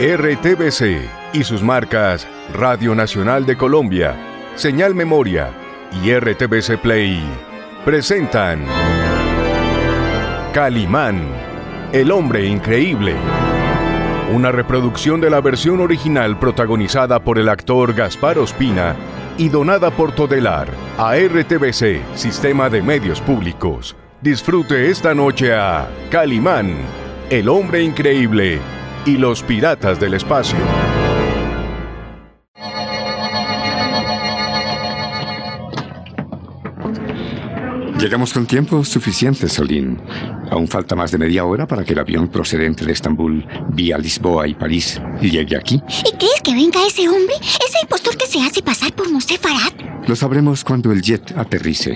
RTBC y sus marcas Radio Nacional de Colombia, Señal Memoria y RTBC Play presentan Calimán, el hombre increíble. Una reproducción de la versión original protagonizada por el actor Gaspar Ospina y donada por Todelar a RTBC, Sistema de Medios Públicos. Disfrute esta noche a Calimán, el hombre increíble y los piratas del espacio. Llegamos con tiempo suficiente, Solín. Aún falta más de media hora para que el avión procedente de Estambul, vía Lisboa y París, llegue aquí. ¿Y crees que venga ese hombre? ¿Ese impostor que se hace pasar por Mosé Farad? Lo sabremos cuando el jet aterrice.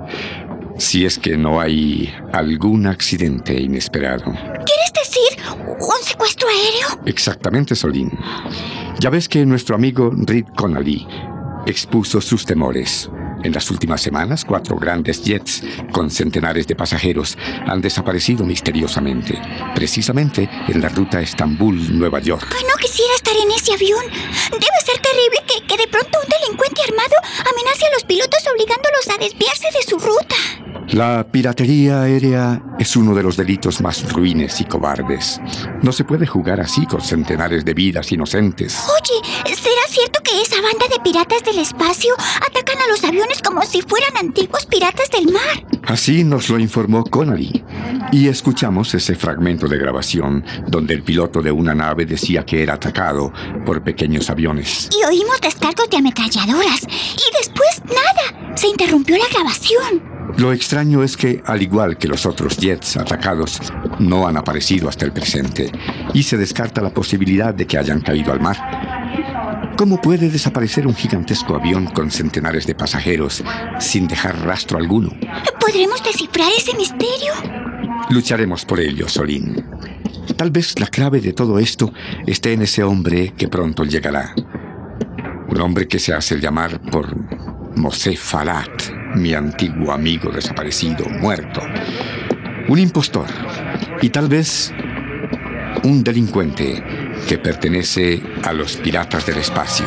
Si es que no hay algún accidente inesperado. ¿Quieres decir un secuestro aéreo? Exactamente, Solín. Ya ves que nuestro amigo Reed Connolly expuso sus temores. En las últimas semanas, 4 grandes jets con centenares de pasajeros han desaparecido misteriosamente, precisamente en la ruta Estambul-Nueva York. No quisiera estar en ese avión. Debe ser terrible que de pronto un delincuente armado amenace a los pilotos obligándolos a desviarse de su ruta. La piratería aérea es uno de los delitos más ruines y cobardes. No se puede jugar así con centenares de vidas inocentes. Oye, ¿será cierto que esa banda de piratas del espacio atacan a los aviones como si fueran antiguos piratas del mar? Así nos lo informó Connolly. Y escuchamos ese fragmento de grabación donde el piloto de una nave decía que era atacado por pequeños aviones. Y oímos descargos de ametralladoras. Y después nada. Se interrumpió la grabación. Lo extraño es que, al igual que los otros jets atacados, no han aparecido hasta el presente, y se descarta la posibilidad de que hayan caído al mar. ¿Cómo puede desaparecer un gigantesco avión con centenares de pasajeros sin dejar rastro alguno? ¿Podremos descifrar ese misterio? Lucharemos por ello, Solín. Tal vez la clave de todo esto esté en ese hombre que pronto llegará. Un hombre que se hace llamar por Mosé Farad, mi antiguo amigo desaparecido, muerto. Un impostor y tal vez un delincuente que pertenece a los piratas del espacio.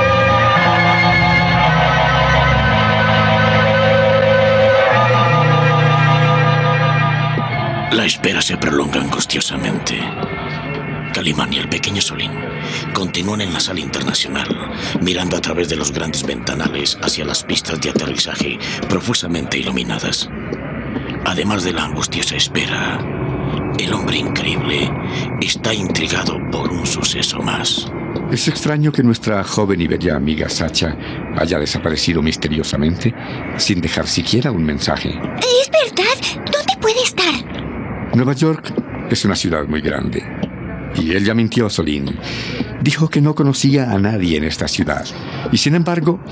La espera se prolonga angustiosamente. Calimán y el pequeño Solín continúan en la sala internacional, mirando a través de los grandes ventanales hacia las pistas de aterrizaje profusamente iluminadas. Además de la angustiosa espera, el hombre increíble está intrigado por un suceso más. Es extraño que nuestra joven y bella amiga Sacha haya desaparecido misteriosamente sin dejar siquiera un mensaje. ¿Es verdad? ¿Dónde puede estar? Nueva York es una ciudad muy grande. Y ella mintió, Solín. Dijo que no conocía a nadie en esta ciudad. Y sin embargo,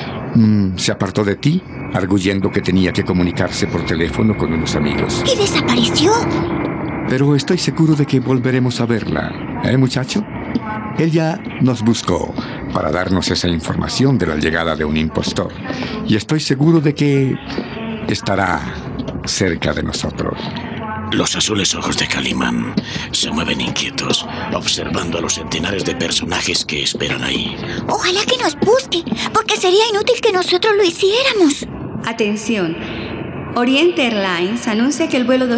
se apartó de ti, arguyendo que tenía que comunicarse por teléfono con unos amigos. ¿Y desapareció? Pero estoy seguro de que volveremos a verla. Muchacho? Ella nos buscó para darnos esa información de la llegada de un impostor. Y estoy seguro de que estará cerca de nosotros. Los azules ojos de Calimán se mueven inquietos, observando a los centenares de personajes que esperan ahí. Ojalá que nos busque, porque sería inútil que nosotros lo hiciéramos. Atención. Oriente Airlines anuncia que el vuelo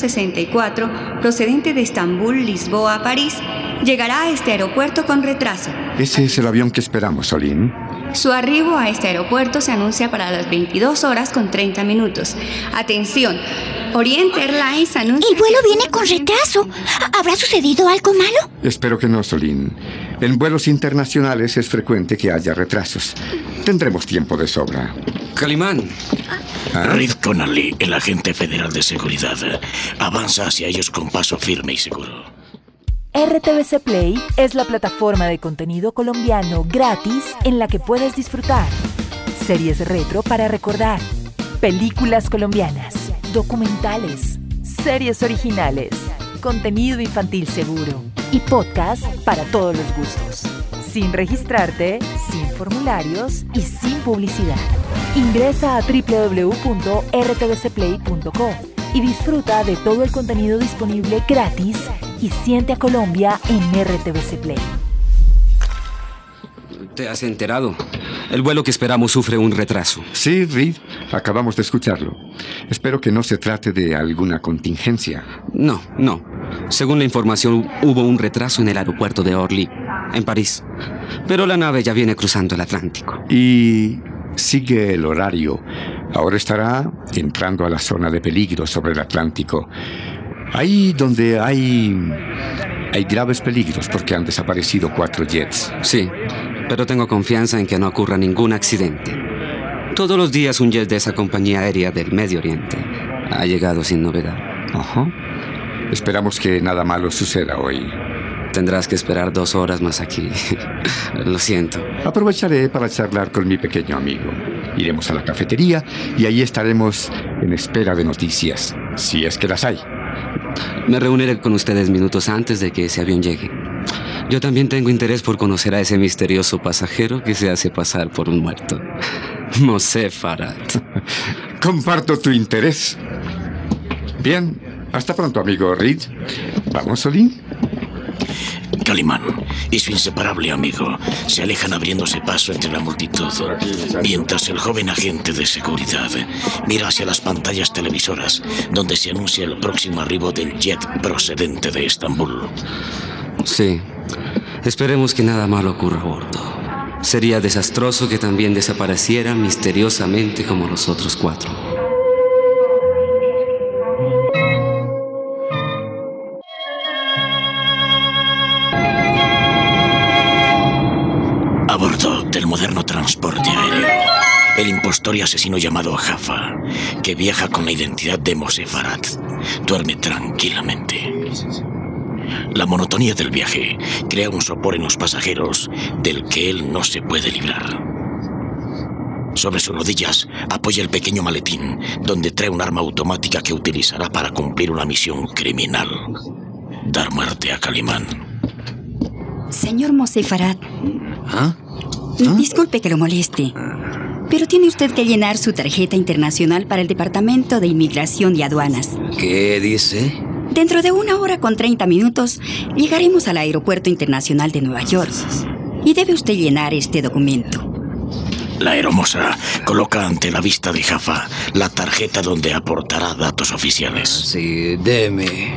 264, procedente de Estambul, Lisboa, París, llegará a este aeropuerto con retraso. Ese es el avión que esperamos, Solín. Su arribo a este aeropuerto se anuncia para las 22 horas con 30 minutos. Atención. Oriente Airlines anuncia... El vuelo viene con retraso. ¿Habrá sucedido algo malo? Espero que no, Solín. En vuelos internacionales es frecuente que haya retrasos. Tendremos tiempo de sobra. Calimán. Reed Connolly, el agente federal de seguridad, avanza hacia ellos con paso firme y seguro. RTBC Play es la plataforma de contenido colombiano gratis en la que puedes disfrutar series retro para recordar, películas colombianas, documentales, series originales, contenido infantil seguro y podcast para todos los gustos. Sin registrarte, sin formularios y sin publicidad. Ingresa a www.rtbcplay.co y disfruta de todo el contenido disponible gratis y siente a Colombia en RTVC Play. ¿Te has enterado? El vuelo que esperamos sufre un retraso. Sí, Reed, acabamos de escucharlo. Espero que no se trate de alguna contingencia. No. Según la información, hubo un retraso en el aeropuerto de Orly, en París. Pero la nave ya viene cruzando el Atlántico. Y sigue el horario. Ahora estará entrando a la zona de peligro sobre el Atlántico. Ahí donde hay graves peligros porque han desaparecido 4 jets. Sí, pero tengo confianza en que no ocurra ningún accidente. Todos los días un jet de esa compañía aérea del Medio Oriente ha llegado sin novedad. Ajá. Esperamos que nada malo suceda hoy. Tendrás que esperar 2 horas más aquí. Lo siento. Aprovecharé para charlar con mi pequeño amigo. Iremos a la cafetería y ahí estaremos en espera de noticias, si es que las hay. Me reuniré con ustedes minutos antes de que ese avión llegue. Yo también tengo interés por conocer a ese misterioso pasajero que se hace pasar por un muerto. Mosef Farat. Comparto tu interés. Bien, hasta pronto, amigo Reed. ¿Vamos, Solín? Calimán y su inseparable amigo se alejan abriéndose paso entre la multitud, mientras el joven agente de seguridad mira hacia las pantallas televisoras donde se anuncia el próximo arribo del jet procedente de Estambul. Sí, esperemos que nada malo ocurra a bordo. Sería desastroso que también desapareciera misteriosamente como los otros 4. A bordo del moderno transporte aéreo, el impostor y asesino llamado Jaffa, que viaja con la identidad de Mosef Farat, duerme tranquilamente. La monotonía del viaje crea un sopor en los pasajeros del que él no se puede librar. Sobre sus rodillas apoya el pequeño maletín donde trae un arma automática que utilizará para cumplir una misión criminal: dar muerte a Calimán. Señor Mosef Farat. ¿Ah? Disculpe que lo moleste, pero tiene usted que llenar su tarjeta internacional para el Departamento de Inmigración y Aduanas. ¿Qué dice? Dentro de 1 hora con 30 minutos llegaremos al Aeropuerto Internacional de Nueva York y debe usted llenar este documento. La aeromoza coloca ante la vista de Jaffa la tarjeta donde aportará datos oficiales. Sí, deme.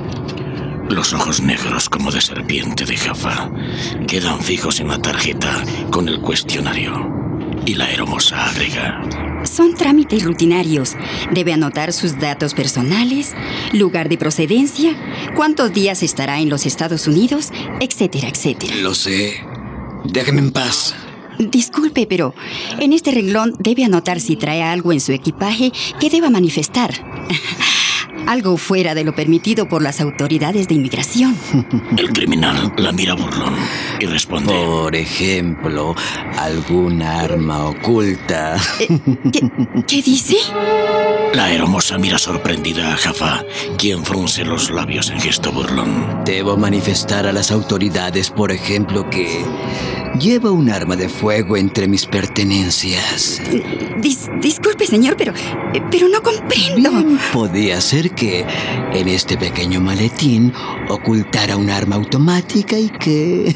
Los ojos negros como de serpiente de Jaffa quedan fijos en la tarjeta con el cuestionario. Y la aeromoza agrega: Son trámites rutinarios. Debe anotar sus datos personales, lugar de procedencia, cuántos días estará en los Estados Unidos, etcétera, etcétera. Lo sé. Déjeme en paz. Disculpe, pero en este renglón debe anotar si trae algo en su equipaje que deba manifestar. Algo fuera de lo permitido por las autoridades de inmigración. El criminal la mira burlón y responde: Por ejemplo, alguna arma oculta. ¿Qué dice? La aeromoza mira sorprendida a Jaffa, quien frunce los labios en gesto burlón. Debo manifestar a las autoridades, por ejemplo, que llevo un arma de fuego entre mis pertenencias. Disculpe, señor, pero no comprendo. Podía ser que en este pequeño maletín ocultara un arma automática y que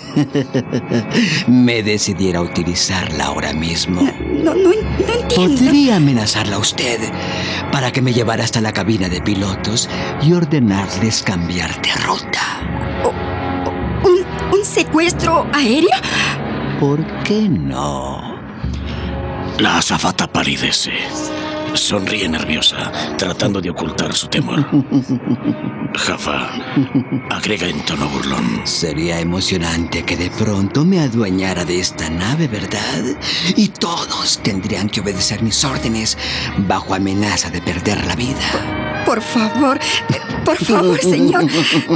me decidiera utilizarla ahora mismo. No entiendo. Podría amenazarla a usted para que me llevara hasta la cabina de pilotos y ordenarles cambiar de ruta. ¿Un secuestro aéreo? ¿Por qué no? La azafata palidece. Sonríe nerviosa, tratando de ocultar su temor. Jaffa agrega en tono burlón: Sería emocionante que de pronto me adueñara de esta nave, ¿verdad? Y todos tendrían que obedecer mis órdenes bajo amenaza de perder la vida. Por favor, señor.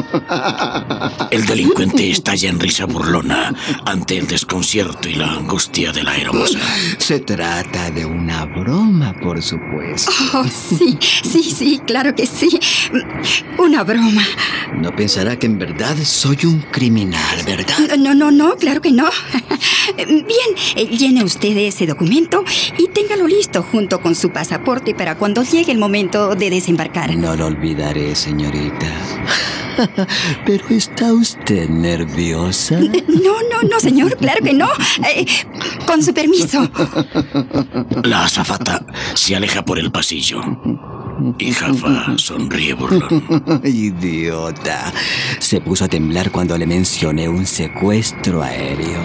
El delincuente estalla en risa burlona ante el desconcierto y la angustia de la aeromoza. Se trata de una broma, por supuesto. Oh, sí, claro que sí. Una broma. No pensará que en verdad soy un criminal, ¿verdad? No, claro que no. Bien, llene usted ese documento y téngalo listo junto con su pasaporte para cuando llegue el momento de desembarcar. No lo olvidaré, señorita. ¿Pero está usted nerviosa? No, señor, claro que no. Con su permiso. La azafata se aleja por el pasillo y Jaffa sonríe burlón. Idiota. Se puso a temblar cuando le mencioné un secuestro aéreo.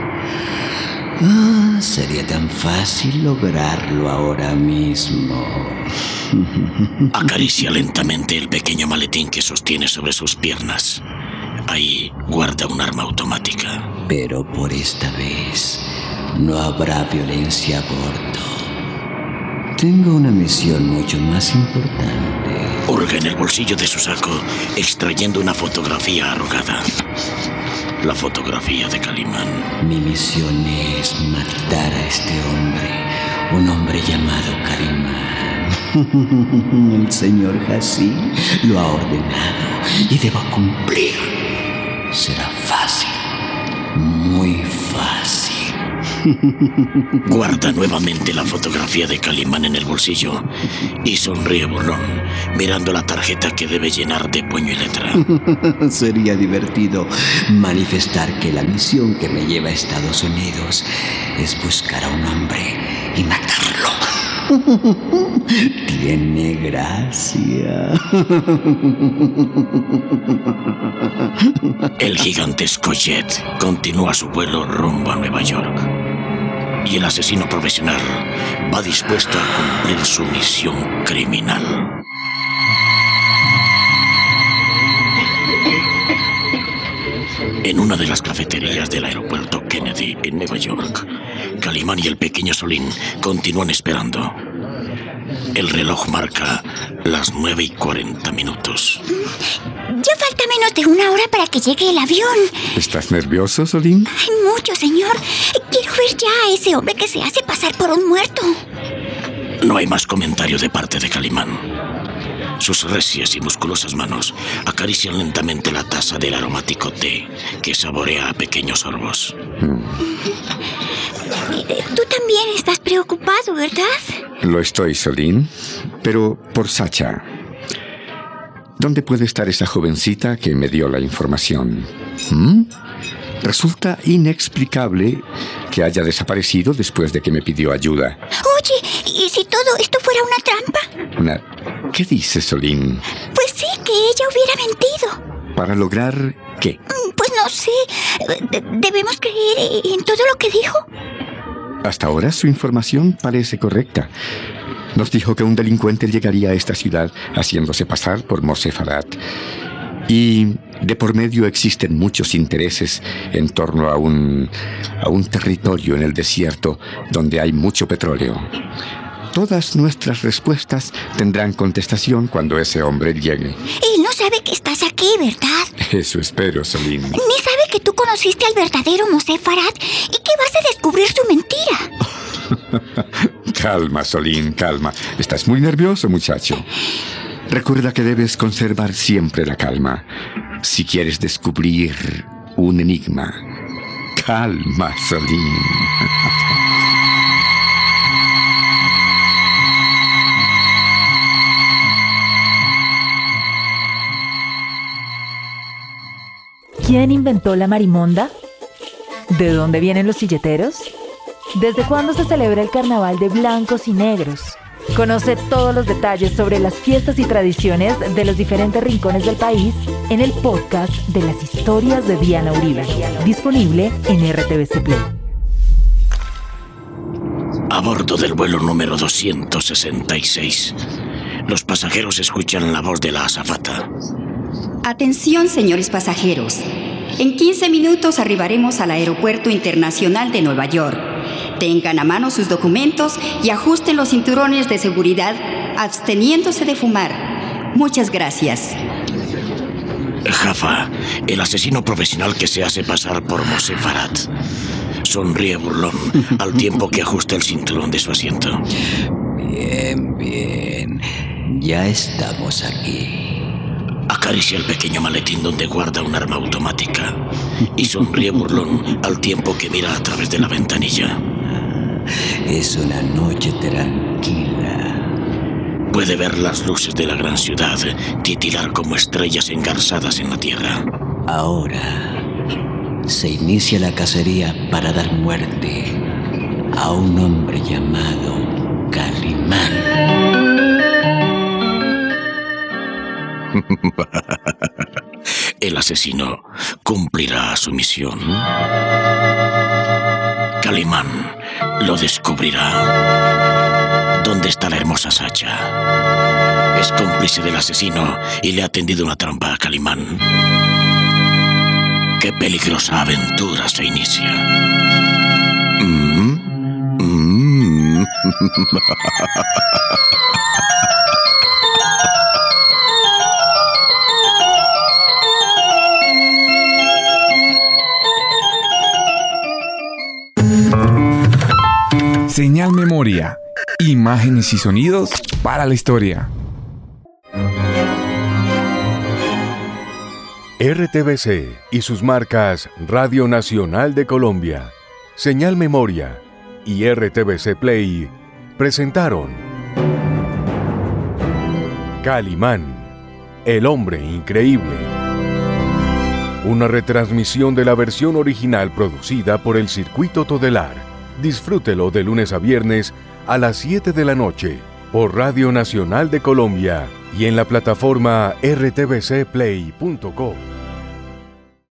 Sería tan fácil lograrlo ahora mismo. Acaricia lentamente el pequeño maletín que sostiene sobre sus piernas. Ahí guarda un arma automática. Pero por esta vez no habrá violencia a bordo. Tengo una misión mucho más importante. Hurga en el bolsillo de su saco, extrayendo una fotografía arrugada. La fotografía de Calimán. Mi misión es matar a este hombre, un hombre llamado Calimán. El señor Hassi lo ha ordenado y debo cumplir. Será fácil, muy fácil. Guarda nuevamente la fotografía de Calimán en el bolsillo y sonríe burlón, mirando la tarjeta que debe llenar de puño y letra. Sería divertido manifestar que la misión que me lleva a Estados Unidos es buscar a un hombre y matarlo. Tiene gracia. El gigantesco jet continúa su vuelo rumbo a Nueva York. Y el asesino profesional va dispuesto a cumplir su misión criminal. En una de las cafeterías del aeropuerto Kennedy en Nueva York, Calimán y el pequeño Solín continúan esperando. El reloj marca las 9:40. Ya falta menos de una hora para que llegue el avión. ¿Estás nervioso, Solín? Ay, mucho, señor. Quiero ver ya a ese hombre que se hace pasar por un muerto. No hay más comentario de parte de Calimán. Sus recias y musculosas manos acarician lentamente la taza del aromático té que saborea a pequeños sorbos. Tú también estás preocupado, ¿verdad? Lo estoy, Solín, pero por Sacha. ¿Dónde puede estar esa jovencita que me dio la información? Resulta inexplicable que haya desaparecido después de que me pidió ayuda. Oye, ¿y si todo esto fuera una trampa? ¿Qué dices, Solín? Pues sí, que ella hubiera mentido. ¿Para lograr qué? Pues no sé. ¿Debemos creer en todo lo que dijo? Hasta ahora su información parece correcta. Nos dijo que un delincuente llegaría a esta ciudad haciéndose pasar por Moshe Farad. Y de por medio existen muchos intereses en torno a un territorio en el desierto donde hay mucho petróleo. Todas nuestras respuestas tendrán contestación cuando ese hombre llegue. Él no sabe que estás aquí, ¿verdad? Eso espero, Solín. Ni sabe que tú conociste al verdadero Moshe Farad y que vas a descubrir su mentira. Calma, Solín, calma. Estás muy nervioso, muchacho. Recuerda que debes conservar siempre la calma si quieres descubrir un enigma. Calma, Solín. ¿Quién inventó la marimonda? ¿De dónde vienen los silleteros? ¿Desde cuándo se celebra el carnaval de blancos y negros? Conoce todos los detalles sobre las fiestas y tradiciones de los diferentes rincones del país en el podcast de las historias de Diana Uribe, disponible en RTVC Play. A bordo del vuelo número 266, los pasajeros escuchan la voz de la azafata. Atención, señores pasajeros. En 15 minutos arribaremos al Aeropuerto Internacional de Nueva York. Tengan a mano sus documentos y ajusten los cinturones de seguridad, absteniéndose de fumar. Muchas gracias. Jaffa, el asesino profesional que se hace pasar por Moshe Farad, sonríe burlón al tiempo que ajusta el cinturón de su asiento. Bien, bien. Ya estamos aquí. Acaricia el pequeño maletín donde guarda un arma automática y sonríe burlón al tiempo que mira a través de la ventanilla. Es una noche tranquila. Puede ver las luces de la gran ciudad titilar como estrellas engarzadas en la tierra. Ahora se inicia la cacería para dar muerte a un hombre llamado Calimán. El asesino cumplirá su misión. Calimán lo descubrirá. ¿Dónde está la hermosa Sacha? Es cómplice del asesino y le ha tendido una trampa a Calimán. ¡Qué peligrosa aventura se inicia! Señal Memoria. Imágenes y sonidos para la historia. RTBC y sus marcas Radio Nacional de Colombia, Señal Memoria y RTBC Play presentaron Calimán, el hombre increíble. Una retransmisión de la versión original producida por el Circuito Todelar. Disfrútelo de lunes a viernes a las 7 de la noche por Radio Nacional de Colombia y en la plataforma rtbcplay.co.